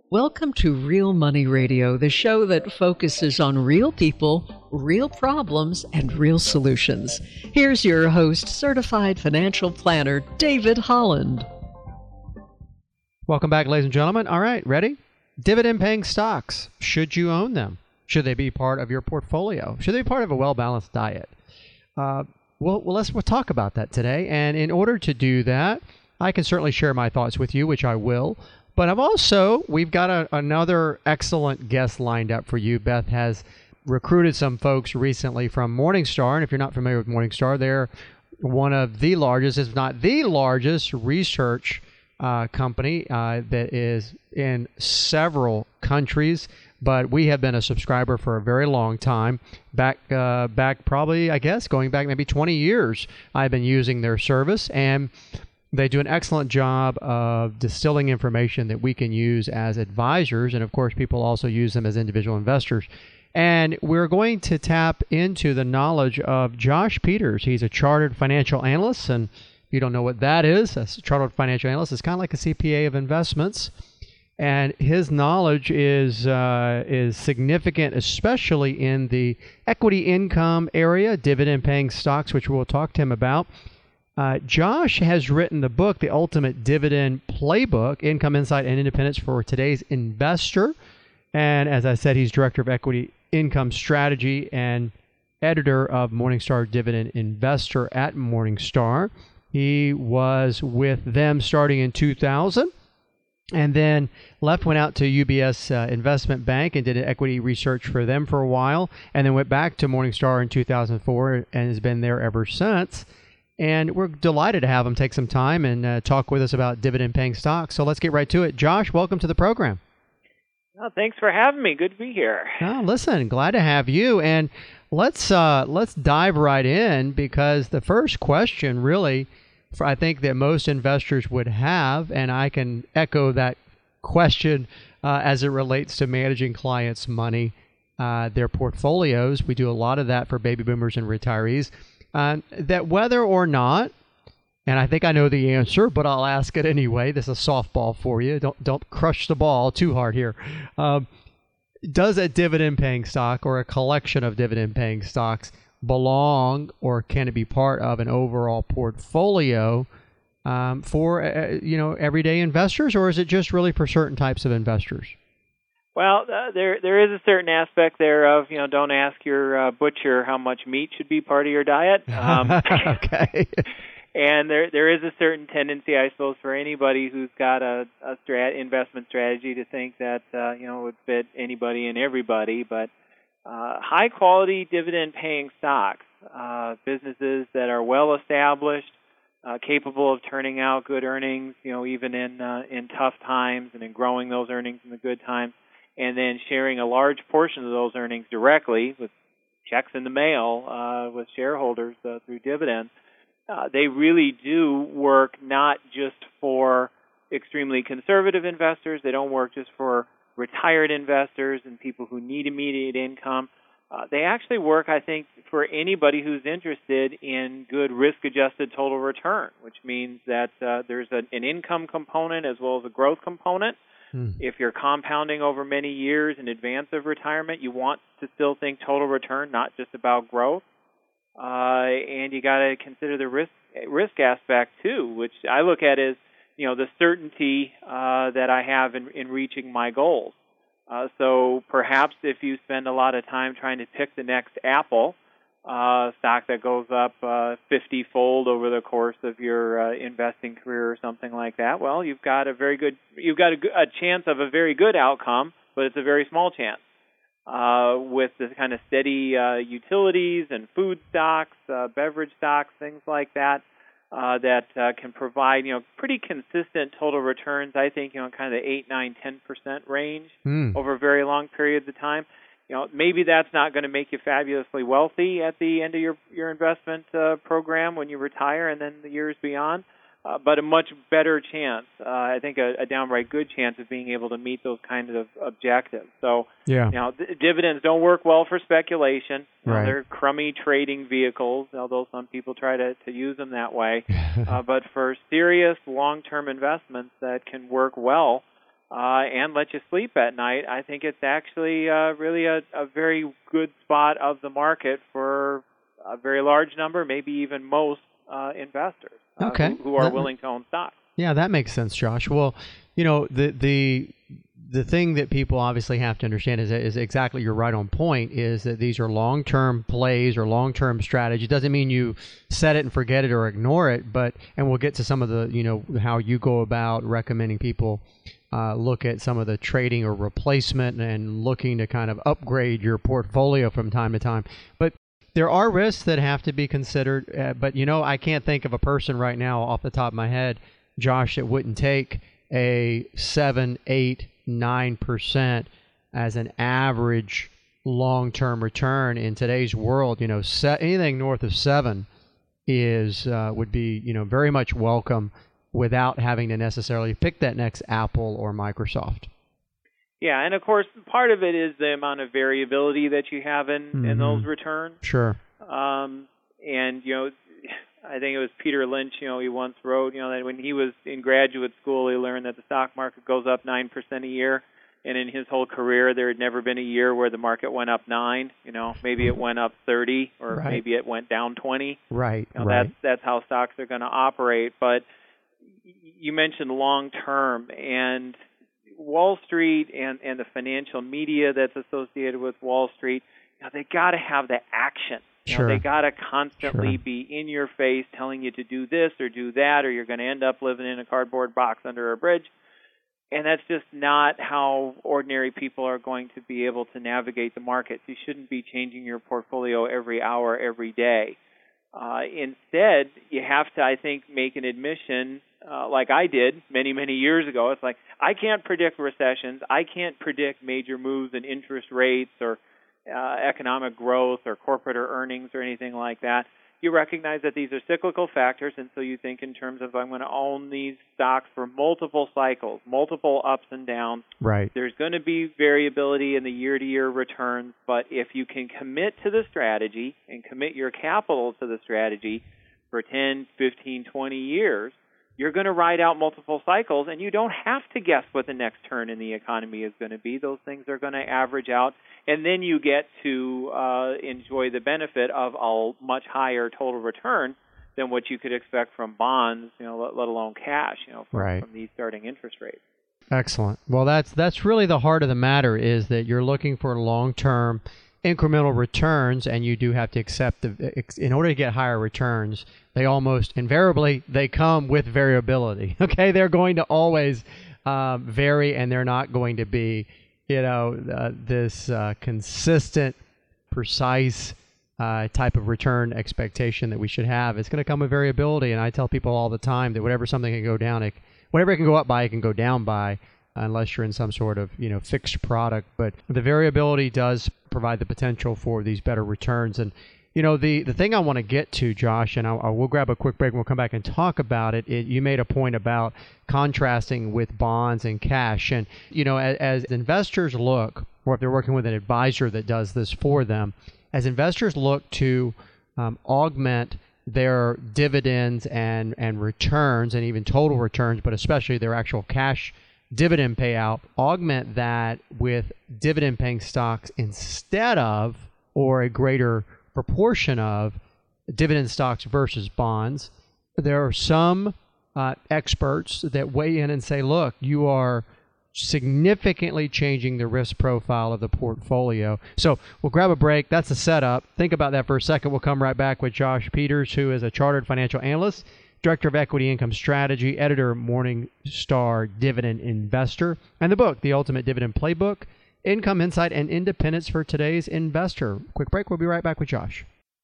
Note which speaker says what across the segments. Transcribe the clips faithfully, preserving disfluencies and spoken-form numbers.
Speaker 1: Welcome to Real Money Radio, the show that focuses on real people, real problems, and real solutions. Here's your host, certified financial planner, David Holland.
Speaker 2: Welcome back, ladies and gentlemen. All right, ready? Dividend-paying stocks. Should you own them? Should they be part of your portfolio? Should they be part of a well-balanced diet? Uh, well, well, let's we'll talk about that today. And in order to do that, I can certainly share my thoughts with you, which I will. But I've also, we've got a, another excellent guest lined up for you. Beth has recruited some folks recently from Morningstar. And if you're not familiar with Morningstar, they're one of the largest, if not the largest, research uh, company uh, that is in several countries. But we have been a subscriber for a very long time. Back, uh, back probably, I guess, going back maybe twenty years, I've been using their service. And they do an excellent job of distilling information that we can use as advisors. And of course, people also use them as individual investors. And we're going to tap into the knowledge of Josh Peters. He's a chartered financial analyst. And if you don't know what that is, a chartered financial analyst is kind of like a C P A of investments. And his knowledge is uh, is significant, especially in the equity income area, dividend-paying stocks, which we'll talk to him about. Uh, Josh has written the book, The Ultimate Dividend Playbook, Income Insight and Independence for Today's Investor. And as I said, he's Director of Equity Income Strategy and editor of Morningstar Dividend Investor at Morningstar. He was with them starting in two thousand and then left, went out to U B S uh, Investment Bank and did equity research for them for a while, and then went back to Morningstar in two thousand four and has been there ever since. And we're delighted to have him take some time and uh, talk with us about dividend-paying stocks. So let's get right to it. Josh, welcome to the program.
Speaker 3: Oh, thanks for having me. Good to be here.
Speaker 2: Oh, listen, glad to have you. And let's uh, let's dive right in, because the first question really, for, I think that most investors would have, and I can echo that question uh, as it relates to managing clients' money, uh, their portfolios. We do a lot of that for baby boomers and retirees. Uh, that whether or not, and I think I know the answer, but I'll ask it anyway. This is a softball for you. Don't don't crush the ball too hard here. Um, does a dividend-paying stock or a collection of dividend-paying stocks belong, or can it be part of an overall portfolio um, for uh, you know everyday investors, or is it just really for certain types of investors?
Speaker 3: Well, uh, there there is a certain aspect there of, you know, don't ask your uh, butcher how much meat should be part of your diet. Um,
Speaker 2: okay.
Speaker 3: And there there is a certain tendency, I suppose, for anybody who's got a, a strat, investment strategy to think that, uh, you know, it would fit anybody and everybody. But uh, high-quality dividend-paying stocks, uh, businesses that are well-established, uh, capable of turning out good earnings, you know, even in uh, in tough times, and in growing those earnings in the good times, and then sharing a large portion of those earnings directly with checks in the mail uh, with shareholders uh, through dividends. Uh, they really do work not just for extremely conservative investors. They don't work just for retired investors and people who need immediate income. Uh, they actually work, I think, for anybody who's interested in good risk-adjusted total return, which means that uh, there's an, an income component as well as a growth component. Hmm. If you're compounding over many years in advance of retirement, you want to still think total return, not just about growth. Uh, and you got to consider the risk risk aspect too, which I look at as, you know, the certainty uh, that I have in, in reaching my goals. Uh, so perhaps if you spend a lot of time trying to pick the next Apple uh, stock that goes up uh, fifty-fold over the course of your uh, investing career or something like that, well, you've got a very good, you've got a, a chance of a very good outcome, but it's a very small chance. Uh, with the kind of steady uh, utilities and food stocks, uh, beverage stocks, things like that, uh, that uh, can provide, you know, pretty consistent total returns. I think, you know, kind of the eight, nine, ten percent range mm. over very long periods of time. You know, maybe that's not going to make you fabulously wealthy at the end of your your investment uh, program when you retire and then the years beyond. Uh, but a much better chance, uh, I think a, a downright good chance of being able to meet those kinds of objectives. So,
Speaker 2: yeah.
Speaker 3: you know, th- dividends don't work well for speculation. You know,
Speaker 2: right.
Speaker 3: They're crummy trading vehicles, although some people try to, to use them that way. uh, but for serious long-term investments that can work well, uh, and let you sleep at night, I think it's actually uh, really a, a very good spot of the market for a very large number, maybe even most uh, investors uh,
Speaker 2: okay.
Speaker 3: who, who are
Speaker 2: that,
Speaker 3: willing to own stocks.
Speaker 2: Yeah, that makes sense, Josh. Well, you know, the the the thing that people obviously have to understand is, is exactly, you're right on point, is that these are long-term plays or long-term strategies. Doesn't mean you set it and forget it or ignore it, but, and we'll get to some of the, you know, how you go about recommending people uh, look at some of the trading or replacement and looking to kind of upgrade your portfolio from time to time. But there are risks that have to be considered. Uh, but, you know, I can't think of a person right now off the top of my head, Josh, that wouldn't take a seven, eight, nine percent as an average long-term return in today's world. You know, se- anything north of seven is uh, would be, you know, very much welcome without having to necessarily pick that next Apple or Microsoft.
Speaker 3: Yeah, and of course, part of it is the amount of variability that you have in, mm-hmm. in those returns.
Speaker 2: Sure.
Speaker 3: Um, and, you know, I think it was Peter Lynch, you know, he once wrote, you know, that when he was in graduate school, he learned that the stock market goes up nine percent a year. And in his whole career, there had never been a year where the market went up nine. You know, maybe it went up thirty, or
Speaker 2: right.
Speaker 3: maybe it went down twenty.
Speaker 2: Right,
Speaker 3: you know,
Speaker 2: right.
Speaker 3: That's, that's how stocks are going to operate. But you mentioned long term, and Wall Street and, and the financial media that's associated with Wall Street, you know, they got to have the action. You
Speaker 2: Sure.
Speaker 3: know, they got to constantly
Speaker 2: Sure.
Speaker 3: be in your face telling you to do this or do that, or you're going to end up living in a cardboard box under a bridge. And that's just not how ordinary people are going to be able to navigate the markets. You shouldn't be changing your portfolio every hour, every day. Uh, instead, you have to, I think, make an admission, uh, like I did many, many years ago. It's like, I can't predict recessions. I can't predict major moves in interest rates or uh, economic growth or corporate or earnings or anything like that. You recognize that these are cyclical factors, and so you think in terms of, I'm going to own these stocks for multiple cycles, multiple ups and downs.
Speaker 2: Right.
Speaker 3: There's going to be variability in the year-to-year returns, but if you can commit to the strategy and commit your capital to the strategy for ten, fifteen, twenty years, you're going to ride out multiple cycles, and you don't have to guess what the next turn in the economy is going to be. Those things are going to average out, and then you get to uh, enjoy the benefit of a much higher total return than what you could expect from bonds, you know, let, let alone cash, you know, from,
Speaker 2: right.
Speaker 3: from these starting interest rates.
Speaker 2: Excellent. Well, that's that's really the heart of the matter, is that you're looking for long-term incremental returns, and you do have to accept the, in order to get higher returns, they almost invariably, they come with variability. Okay, they're going to always uh, vary, and they're not going to be, you know, uh, this uh, consistent, precise uh, type of return expectation that we should have. It's going to come with variability, and I tell people all the time that whatever something can go down, it, whatever it can go up by, it can go down by, unless you're in some sort of, you know, fixed product. But the variability does provide the potential for these better returns. And, you know, the, the thing I want to get to, Josh, and I, I will grab a quick break and we'll come back and talk about it. it. You made a point about contrasting with bonds and cash. And, you know, as, as investors look, or if they're working with an advisor that does this for them, as investors look to um, augment their dividends and, and returns, and even total returns, but especially their actual cash dividend payout, augment that with dividend paying stocks instead of, or a greater proportion of, dividend stocks versus bonds. There are some uh, experts that weigh in and say, look, you are significantly changing the risk profile of the portfolio. So we'll grab a break. That's the setup. Think about that for a second. We'll come right back with Josh Peters, who is a chartered financial analyst, Director of Equity Income Strategy, editor of Morningstar Dividend Investor, and the book, The Ultimate Dividend Playbook, Income Insight and Independence for Today's Investor. Quick break. We'll be right back with Josh.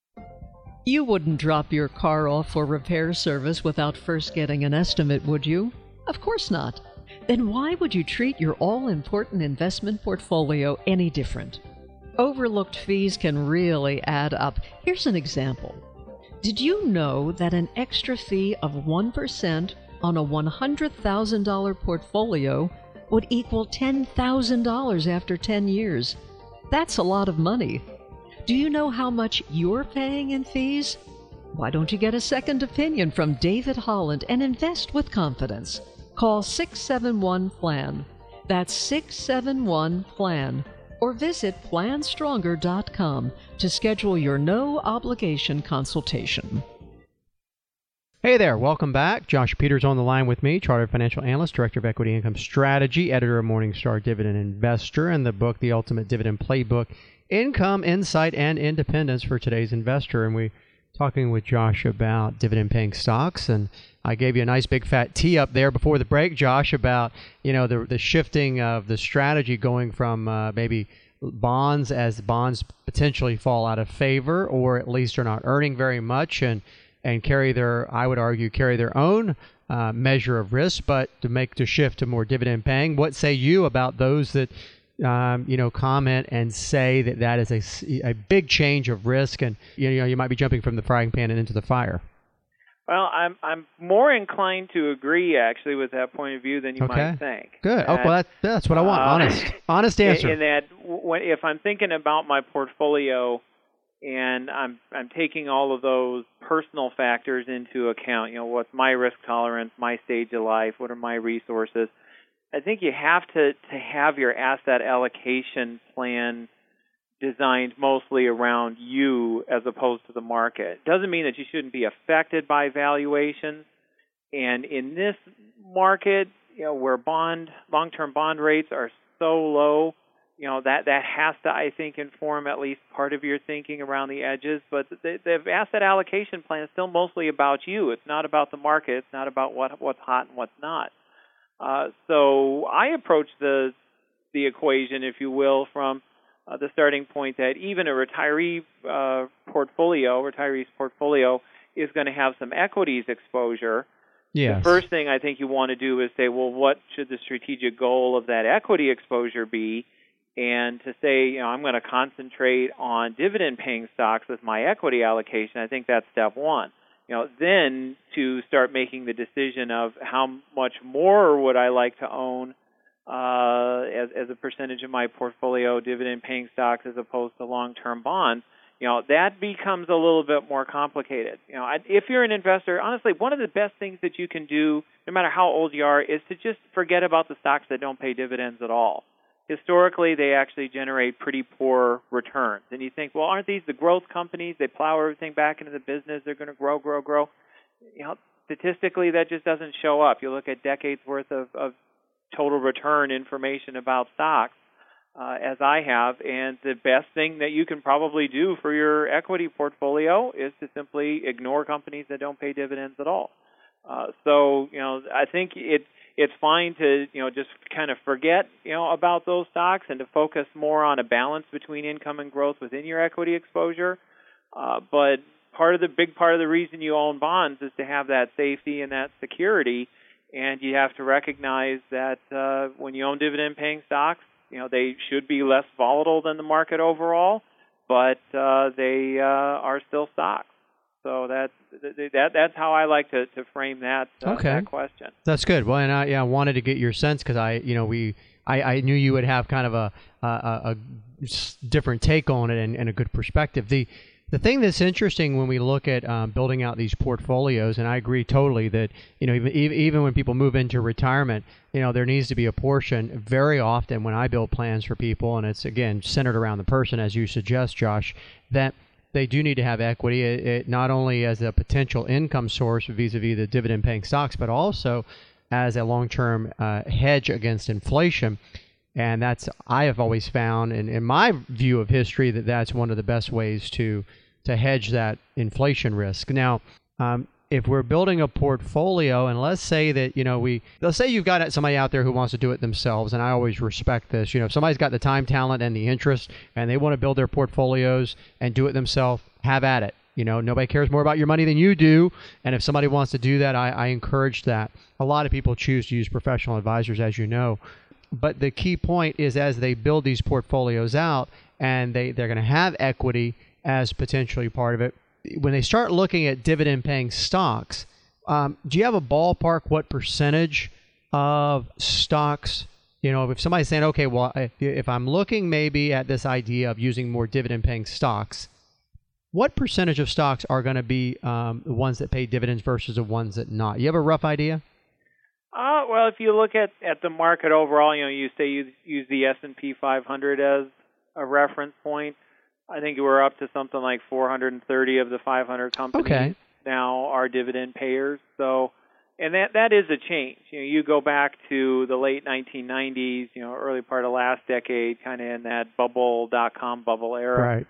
Speaker 1: You wouldn't drop your car off for repair service without first getting an estimate, would you? Of course not. Then why would you treat your all-important investment portfolio any different? Overlooked fees can really add up. Here's an example. Did you know that an extra fee of one percent on a one hundred thousand dollars portfolio would equal ten thousand dollars after ten years? That's a lot of money. Do you know how much you're paying in fees? Why don't you get a second opinion from David Holland and invest with confidence? Call six seven one, P L A N. That's six seven one plan. Or visit plan stronger dot com to schedule your no-obligation consultation.
Speaker 2: Hey there, welcome back. Josh Peters on the line with me, Chartered Financial Analyst, Director of Equity Income Strategy, editor of Morningstar Dividend Investor, and the book, The Ultimate Dividend Playbook, Income, Insight, and Independence for Today's Investor. And we're talking with Josh about dividend-paying stocks, and I gave you a nice big fat tee up there before the break, Josh, about you know the the shifting of the strategy going from uh, maybe bonds as bonds potentially fall out of favor, or at least are not earning very much, and and carry their, I would argue, carry their own uh, measure of risk, but to make the shift to more dividend paying. What say you about those that um, you know comment and say that that is a, a big change of risk, and you know you might be jumping from the frying pan and into the fire?
Speaker 3: Well, I'm I'm more inclined to agree actually with that point of view than you
Speaker 2: okay.
Speaker 3: might think.
Speaker 2: Good.
Speaker 3: That,
Speaker 2: oh, well, that, that's what I want.
Speaker 3: Uh,
Speaker 2: Honest, honest answer.
Speaker 3: In, in that, when, if I'm thinking about my portfolio, and I'm I'm taking all of those personal factors into account, you know, what's my risk tolerance, my stage of life, what are my resources? I think you have to to have your asset allocation plan designed mostly around you as opposed to the market. Doesn't mean that you shouldn't be affected by valuations. And in this market, you know, where bond long-term bond rates are so low, you know, that that has to, I think, inform at least part of your thinking around the edges. But the, the asset allocation plan is still mostly about you. It's not about the market. It's not about what what's hot and what's not. Uh, so I approach the the equation, if you will, from Uh, the starting point that even a retiree uh, portfolio, retiree's portfolio, is going to have some equities exposure.
Speaker 2: Yes.
Speaker 3: The first thing I think you want to do is say, well, what should the strategic goal of that equity exposure be? And to say, you know, I'm going to concentrate on dividend-paying stocks with my equity allocation, I think that's step one. You know, then to start making the decision of how much more would I like to own Uh, as, as a percentage of my portfolio, dividend-paying stocks as opposed to long-term bonds, you know, that becomes a little bit more complicated. You know, I, if you're an investor, honestly, one of the best things that you can do, no matter how old you are, is to just forget about the stocks that don't pay dividends at all. Historically, they actually generate pretty poor returns. And you think, well, aren't these the growth companies? They plow everything back into the business. They're going to grow, grow, grow. You know, statistically, that just doesn't show up. You look at decades worth of, of total return information about stocks, uh, as I have, and the best thing that you can probably do for your equity portfolio is to simply ignore companies that don't pay dividends at all. Uh, so, you know, I think it it's fine to, you know, just kind of forget, you know, about those stocks and to focus more on a balance between income and growth within your equity exposure. Uh, but part of the big part of the reason you own bonds is to have that safety and that security. And you have to recognize that uh, when you own dividend-paying stocks, you know, they should be less volatile than the market overall, but uh, they uh, are still stocks. So that, that that's how I like to, to frame that, uh,
Speaker 2: okay.
Speaker 3: that question.
Speaker 2: That's good. Well, and I, yeah, I wanted to get your sense because I, you know, we, I, I knew you would have kind of a, a, a different take on it and, and a good perspective. The The thing that's interesting when we look at um, building out these portfolios, and I agree totally that, you know, even even when people move into retirement, you know, there needs to be a portion. Very often when I build plans for people, and it's, again, centered around the person, as you suggest, Josh, that they do need to have equity, it, it not only as a potential income source vis-a-vis the dividend-paying stocks, but also as a long-term uh, hedge against inflation. And that's, I have always found, in, in my view of history, that that's one of the best ways to to hedge that inflation risk. Now, um, if we're building a portfolio, and let's say that, you know, we, let's say you've got somebody out there who wants to do it themselves, and I always respect this. You know, if somebody's got the time, talent, and the interest, and they want to build their portfolios and do it themselves, have at it. You know, nobody cares more about your money than you do, and if somebody wants to do that, I, I encourage that. A lot of people choose to use professional advisors, as you know. But the key point is, as they build these portfolios out and they, they're going to have equity as potentially part of it, when they start looking at dividend-paying stocks, um, do you have a ballpark what percentage of stocks, you know, if somebody's saying, okay, well, if, if I'm looking maybe at this idea of using more dividend-paying stocks, what percentage of stocks are going to be um, the ones that pay dividends versus the ones that not? You have a rough idea?
Speaker 3: Uh, well, if you look at, at the market overall, you know, you say you use the S and P five hundred as a reference point. I think we're up to something like four hundred thirty of the five hundred companies
Speaker 2: okay.
Speaker 3: now are dividend payers. So, and that that is a change. You know, you go back to the late nineteen nineties, you know, early part of last decade, kind of in that bubble dot com bubble era.
Speaker 2: Right.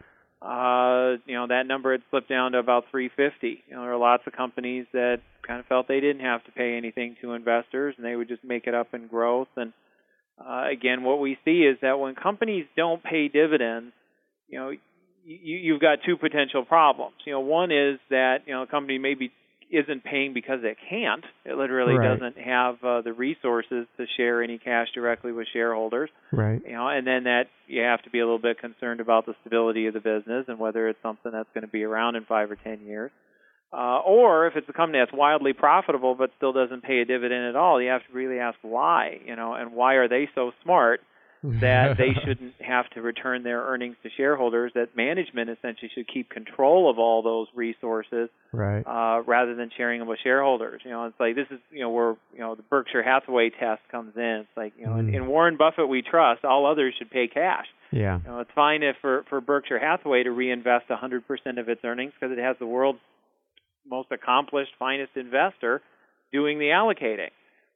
Speaker 3: Uh, you know, that number had slipped down to about three hundred fifty. You know, there were lots of companies that kind of felt they didn't have to pay anything to investors, and they would just make it up in growth. And uh, again, what we see is that when companies don't pay dividends, you know, you, you've got two potential problems. You know, one is that, you know, a company maybe isn't paying because it can't. It literally
Speaker 2: right.
Speaker 3: doesn't have uh, the resources to share any cash directly with shareholders.
Speaker 2: Right.
Speaker 3: You know, and then that you have to be a little bit concerned about the stability of the business and whether it's something that's going to be around in five or ten years. Uh, or if it's a company that's wildly profitable but still doesn't pay a dividend at all, you have to really ask why. You know, and why are they so smart that they shouldn't have to return their earnings to shareholders, that management essentially should keep control of all those resources
Speaker 2: right.
Speaker 3: uh, rather than sharing them with shareholders. You know, it's like this is, you know, where, you know, the Berkshire Hathaway test comes in. It's like, you know,
Speaker 2: mm.
Speaker 3: in, in Warren Buffett we trust, all others should pay cash.
Speaker 2: Yeah.
Speaker 3: You know, it's fine if for, for Berkshire Hathaway to reinvest one hundred percent of its earnings because it has the world's most accomplished, finest investor doing the allocating.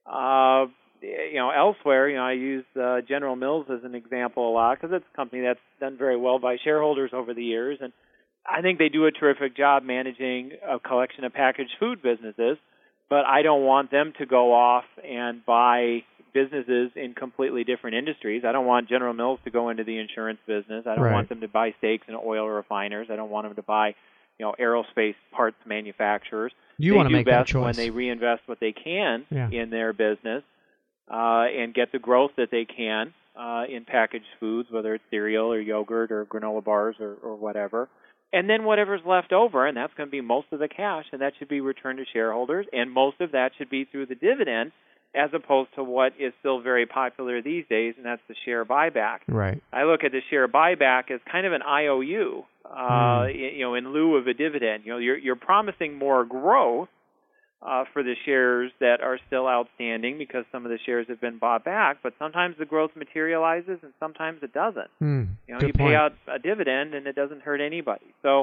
Speaker 3: Uh, You know, elsewhere, you know, I use uh, General Mills as an example a lot because it's a company that's done very well by shareholders over the years, and I think they do a terrific job managing a collection of packaged food businesses, but I don't want them to go off and buy businesses in completely different industries. I don't want General Mills to go into the insurance business. I don't
Speaker 2: right.
Speaker 3: want them to buy stakes in oil refiners. I don't want them to buy, you know, aerospace parts manufacturers.
Speaker 2: You
Speaker 3: they
Speaker 2: want to
Speaker 3: do
Speaker 2: make
Speaker 3: best
Speaker 2: that choice
Speaker 3: when they reinvest what they can
Speaker 2: yeah.
Speaker 3: in their business. Uh, and get the growth that they can uh, in packaged foods, whether it's cereal or yogurt or granola bars or, or whatever. And then whatever's left over, and that's going to be most of the cash, and that should be returned to shareholders, and most of that should be through the dividend as opposed to what is still very popular these days, and that's the share buyback.
Speaker 2: Right.
Speaker 3: I look at the share buyback as kind of an I O U, uh,
Speaker 2: mm.
Speaker 3: you know, in lieu of a dividend. You know, you're, you're promising more growth Uh, for the shares that are still outstanding because some of the shares have been bought back, but sometimes the growth materializes and sometimes it doesn't.
Speaker 2: Mm,
Speaker 3: you know,
Speaker 2: good
Speaker 3: you
Speaker 2: point.
Speaker 3: pay out a dividend and it doesn't hurt anybody. So,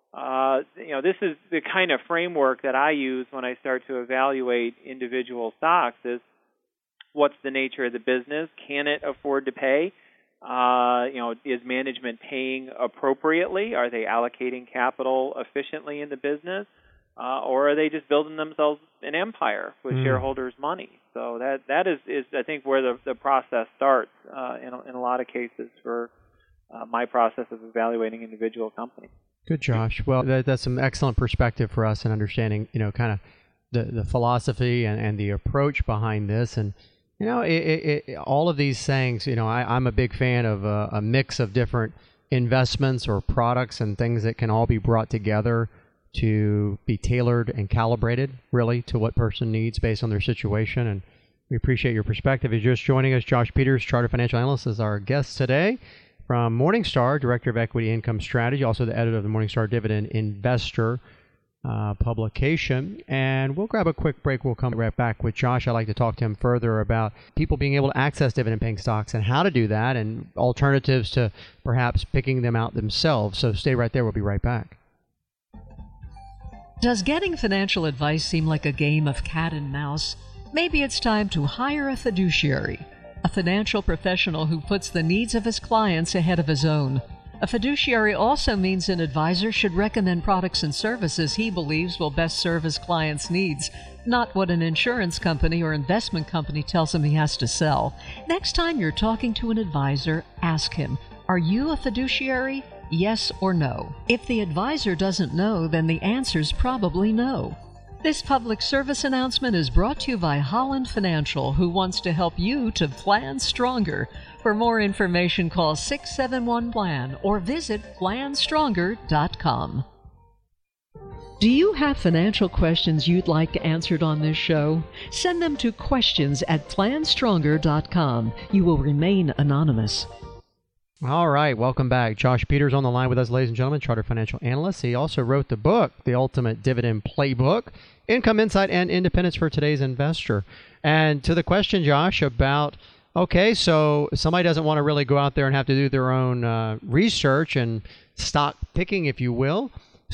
Speaker 3: uh, you know, this is the kind of framework that I use when I start to evaluate individual stocks is what's the nature of the business? Can it afford to pay? Uh, you know, is management paying appropriately? Are they allocating capital efficiently in the business? Uh, or are they just building themselves an empire with mm. shareholders' money? So that that is, is I think, where the, the process starts uh, in, a, in a lot of cases for uh, my process of evaluating individual companies.
Speaker 2: Good, Josh. Well, that, that's some excellent perspective for us in understanding, you know, kind of the, the philosophy and, and the approach behind this. And, you know, it, it, it, all of these things, you know, I, I'm a big fan of a, a mix of different investments or products and things that can all be brought together to be tailored and calibrated, really, to what person needs based on their situation. And we appreciate your perspective. If you're just joining us, Josh Peters, Chartered Financial Analyst, is our guest today from Morningstar, Director of Equity Income Strategy, also the editor of the Morningstar Dividend Investor uh, publication. And we'll grab a quick break. We'll come right back with Josh. I'd like to talk to him further about people being able to access dividend-paying stocks and how to do that and alternatives to perhaps picking them out themselves. So stay right there. We'll be right back.
Speaker 1: Does getting financial advice seem like a game of cat and mouse? Maybe it's time to hire a fiduciary, a financial professional who puts the needs of his clients ahead of his own. A fiduciary also means an advisor should recommend products and services he believes will best serve his client's needs, not what an insurance company or investment company tells him he has to sell. Next time you're talking to an advisor, ask him, are you a fiduciary? Yes or no. If the advisor doesn't know, then the answer's probably no. This public service announcement is brought to you by Holland Financial, who wants to help you to plan stronger. For more information, call six seven one plan or visit plan stronger dot com. Do you have financial questions you'd like answered on this show? Send them to questions at plan stronger dot com. You will remain anonymous.
Speaker 2: All right, welcome back. Josh Peters on the line with us, ladies and gentlemen, Chartered Financial Analyst. He also wrote the book, The Ultimate Dividend Playbook, Income Insight and Independence for Today's Investor. And to the question, Josh, about, okay, so somebody doesn't want to really go out there and have to do their own uh, research and stock picking, if you will.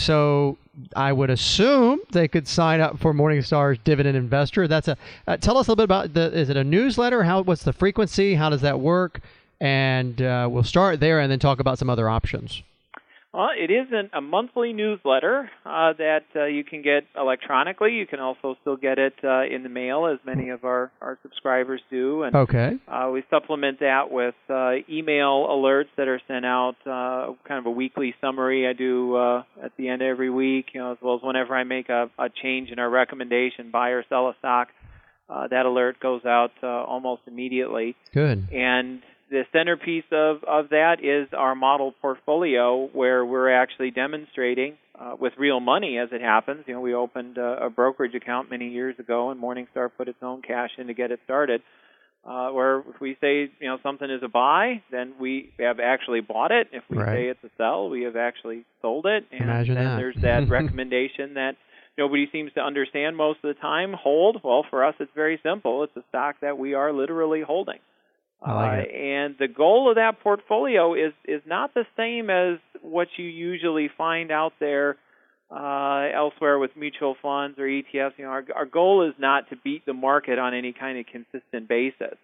Speaker 2: So I would assume they could sign up for Morningstar's Dividend Investor. That's a uh, tell us a little bit about the. Is it a newsletter? How what's the frequency? How does that work? And uh, we'll start there and then talk about some other options.
Speaker 3: Well, it is an, a monthly newsletter uh, that uh, you can get electronically. You can also still get it uh, in the mail, as many of our, our subscribers do. And
Speaker 2: okay.
Speaker 3: Uh, we supplement that with uh, email alerts that are sent out, uh, kind of a weekly summary I do uh, at the end of every week, you know, as well as whenever I make a, a change in our recommendation, buy or sell a stock, uh, that alert goes out uh, almost immediately.
Speaker 2: Good.
Speaker 3: And the centerpiece of, of that is our model portfolio, where we're actually demonstrating uh, with real money, as it happens. You know, we opened a, a brokerage account many years ago, and Morningstar put its own cash in to get it started. Uh, where if we say, you know, something is a buy, then we have actually bought it. If we
Speaker 2: right.
Speaker 3: say it's a sell, we have actually sold it. And
Speaker 2: Imagine
Speaker 3: then
Speaker 2: that.
Speaker 3: there's that recommendation that nobody seems to understand most of the time. Hold. Well, for us, it's very simple. It's a stock that we are literally holding.
Speaker 2: I like it.
Speaker 3: Uh, and the goal of that portfolio is, is not the same as what you usually find out there uh, elsewhere with mutual funds or E T Fs. You know, our, our goal is not to beat the market on any kind of consistent basis.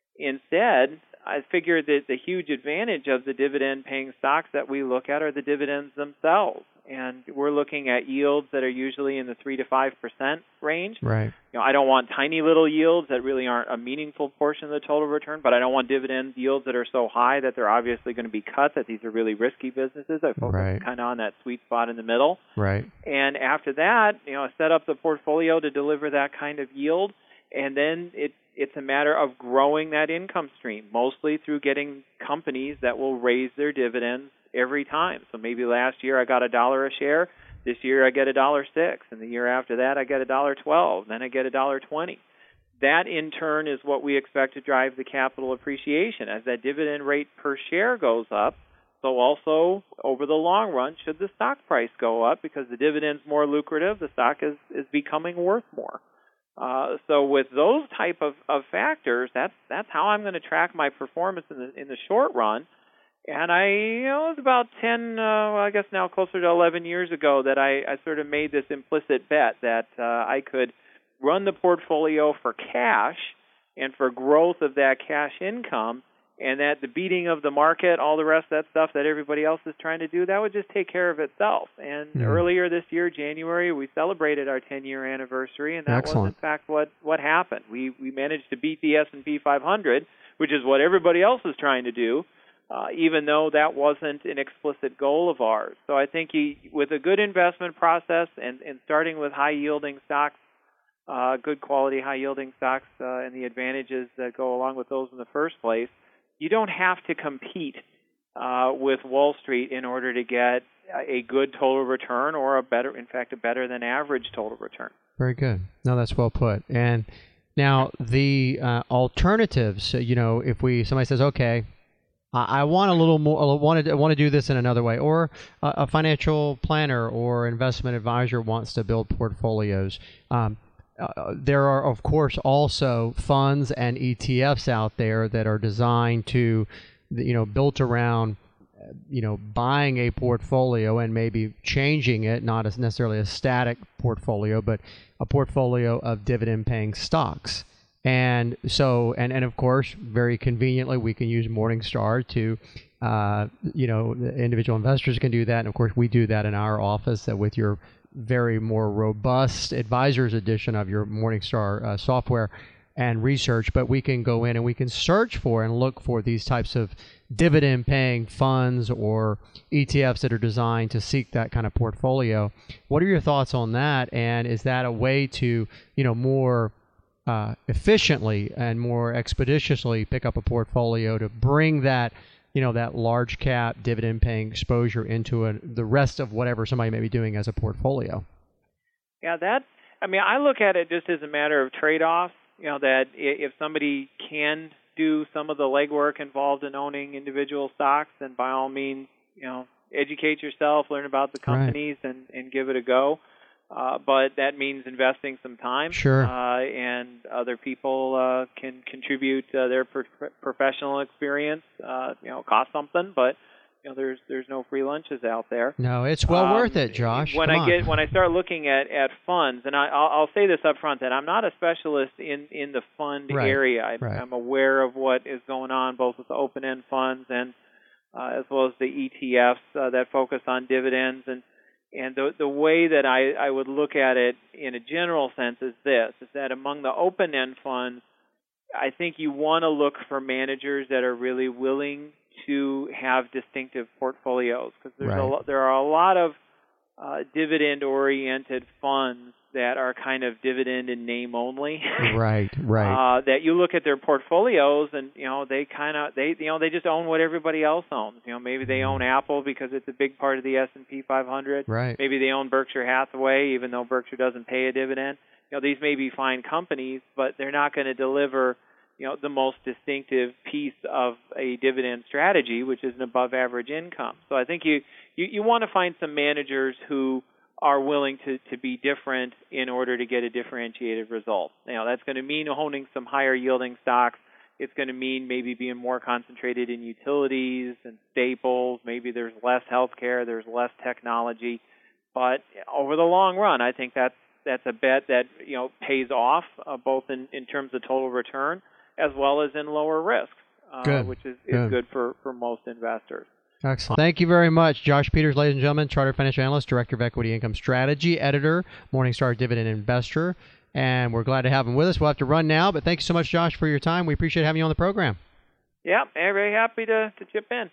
Speaker 3: Instead, I figure that the huge advantage of the dividend-paying stocks that we look at are the dividends themselves. And we're looking at yields that are usually in the three to five percent range.
Speaker 2: Right.
Speaker 3: You know, I don't want tiny little yields that really aren't a meaningful portion of the total return, but I don't want dividend yields that are so high that they're obviously going to be cut, that these are really risky businesses. I focus
Speaker 2: right.
Speaker 3: kind of on that sweet spot in the middle.
Speaker 2: Right.
Speaker 3: And after that, you know, I set up the portfolio to deliver that kind of yield, and then it it's a matter of growing that income stream, mostly through getting companies that will raise their dividends every time. So maybe last year I got a dollar a share. This year I get a dollar six, and the year after that I get a dollar twelve. Then I get a dollar twenty. That in turn is what we expect to drive the capital appreciation. As that dividend rate per share goes up, so also over the long run, should the stock price go up because the dividend's more lucrative, the stock is is becoming worth more. Uh, so with those type of, of factors, that's that's how I'm going to track my performance in the in the short run. And I, you know, it was about ten, uh, well, I guess now closer to eleven years ago that I, I sort of made this implicit bet that uh, I could run the portfolio for cash and for growth of that cash income, and that the beating of the market, all the rest of that stuff that everybody else is trying to do, that would just take care of itself. And mm. earlier this year, January, we celebrated our ten-year anniversary, and that
Speaker 2: Excellent.
Speaker 3: was, in fact, what, what happened. We we managed to beat the S and P five hundred, which is what everybody else is trying to do, uh, even though that wasn't an explicit goal of ours. So I think you, with a good investment process and, and starting with high-yielding stocks, uh, good quality high-yielding stocks, uh, and the advantages that go along with those in the first place, you don't have to compete uh, with Wall Street in order to get a good total return, or a better, in fact, a better than average total return.
Speaker 2: Very good. No, that's well put. And now the uh, alternatives. You know, if we somebody says, okay, I, I want a little more, I want to I want to do this in another way, or a, a financial planner or investment advisor wants to build portfolios. Um, Uh, there are, of course, also funds and E T Fs out there that are designed to, you know, built around, you know, buying a portfolio and maybe changing it, not as necessarily a static portfolio, but a portfolio of dividend-paying stocks. And so, and, and of course, very conveniently, we can use Morningstar to, uh, you know, individual investors can do that. And of course, we do that in our office uh, with your very more robust advisors edition of your Morningstar uh, software and research, but we can go in and we can search for and look for these types of dividend-paying funds or E T Fs that are designed to seek that kind of portfolio. What are your thoughts on that? And is that a way to, you know, more uh, efficiently and more expeditiously pick up a portfolio to bring that, you know, that large cap dividend paying exposure into a, the rest of whatever somebody may be doing as a portfolio?
Speaker 3: Yeah, that, I mean, I look at it just as a matter of trade-offs, you know, that if somebody can do some of the legwork involved in owning individual stocks, then by all means, you know, educate yourself, learn about the companies, right. and, and give it a go. Uh, but that means investing some time.
Speaker 2: Sure.
Speaker 3: Uh, and other people uh, can contribute uh, their pro- professional experience. Uh, you know, cost something, but you know, there's there's no free lunches out there.
Speaker 2: No, it's well
Speaker 3: um,
Speaker 2: worth it, Josh.
Speaker 3: When
Speaker 2: Come
Speaker 3: I
Speaker 2: on.
Speaker 3: get when I start looking at, at funds, and I, I'll, I'll say this up front that I'm not a specialist in, in the fund
Speaker 2: right.
Speaker 3: area. I,
Speaker 2: right.
Speaker 3: I'm aware of what is going on both with the open-end funds and uh, as well as the E T Fs uh, that focus on dividends. And and the the way that I, I would look at it in a general sense is this: is that among the open-end funds, I think you want to look for managers that are really willing to have distinctive portfolios, because there's
Speaker 2: right.
Speaker 3: a, there are a lot of uh, dividend-oriented funds that are kind of dividend in name only.
Speaker 2: right, right.
Speaker 3: Uh, that you look at their portfolios, and you know they kind of they you know they just own what everybody else owns. You know, maybe they own Apple because it's a big part of the S and P five hundred.
Speaker 2: Right.
Speaker 3: Maybe they own Berkshire Hathaway, even though Berkshire doesn't pay a dividend. You know, these may be fine companies, but they're not going to deliver, you know, the most distinctive piece of a dividend strategy, which is an above-average income. So I think you, you, you want to find some managers who are willing to, to be different in order to get a differentiated result. Now, that's going to mean owning some higher-yielding stocks. It's going to mean maybe being more concentrated in utilities and staples. Maybe there's less healthcare, there's less technology. But over the long run, I think that's that's a bet that, you know, pays off uh, both in, in terms of total return as well as in lower risk, uh,
Speaker 2: good.
Speaker 3: which is, is
Speaker 2: good,
Speaker 3: good for, for most investors.
Speaker 2: Excellent. Thank you very much. Josh Peters, ladies and gentlemen, Chartered Financial Analyst, Director of Equity Income Strategy, Editor, Morningstar Dividend Investor, and we're glad to have him with us. We'll have to run now, but thank you so much, Josh, for your time. We appreciate having you on the program.
Speaker 3: Yeah, I'm very happy to, to chip in.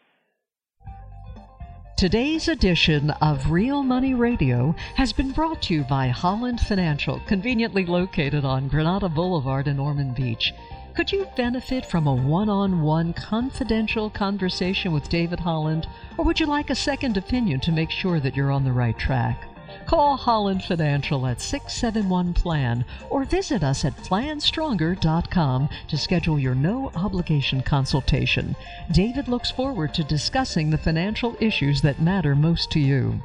Speaker 1: Today's edition of Real Money Radio has been brought to you by Holland Financial, conveniently located on Granada Boulevard in Ormond Beach. Could you benefit from a one-on-one confidential conversation with David Holland, or would you like a second opinion to make sure that you're on the right track? Call Holland Financial at six seven one plan or visit us at plan stronger dot com to schedule your no-obligation consultation. David looks forward to discussing the financial issues that matter most to you.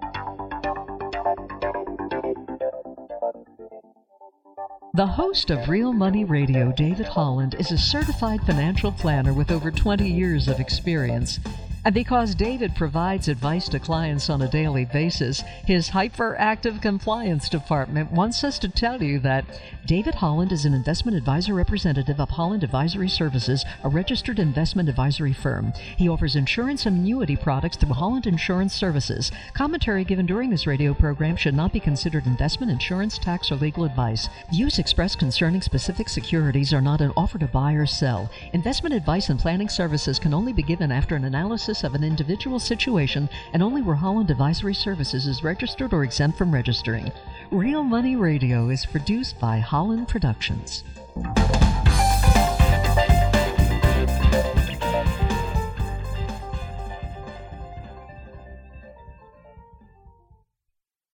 Speaker 1: The host of Real Money Radio, David Holland, is a certified financial planner with over twenty years of experience. And because David provides advice to clients on a daily basis, his hyperactive compliance department wants us to tell you that David Holland is an investment advisor representative of Holland Advisory Services, a registered investment advisory firm. He offers insurance and annuity products through Holland Insurance Services. Commentary given during this radio program should not be considered investment, insurance, tax, or legal advice. Views expressed concerning specific securities are not an offer to buy or sell. Investment advice and planning services can only be given after an analysis of an individual situation and only where Holland Advisory Services is registered or exempt from registering. Real Money Radio is produced by Holland Productions.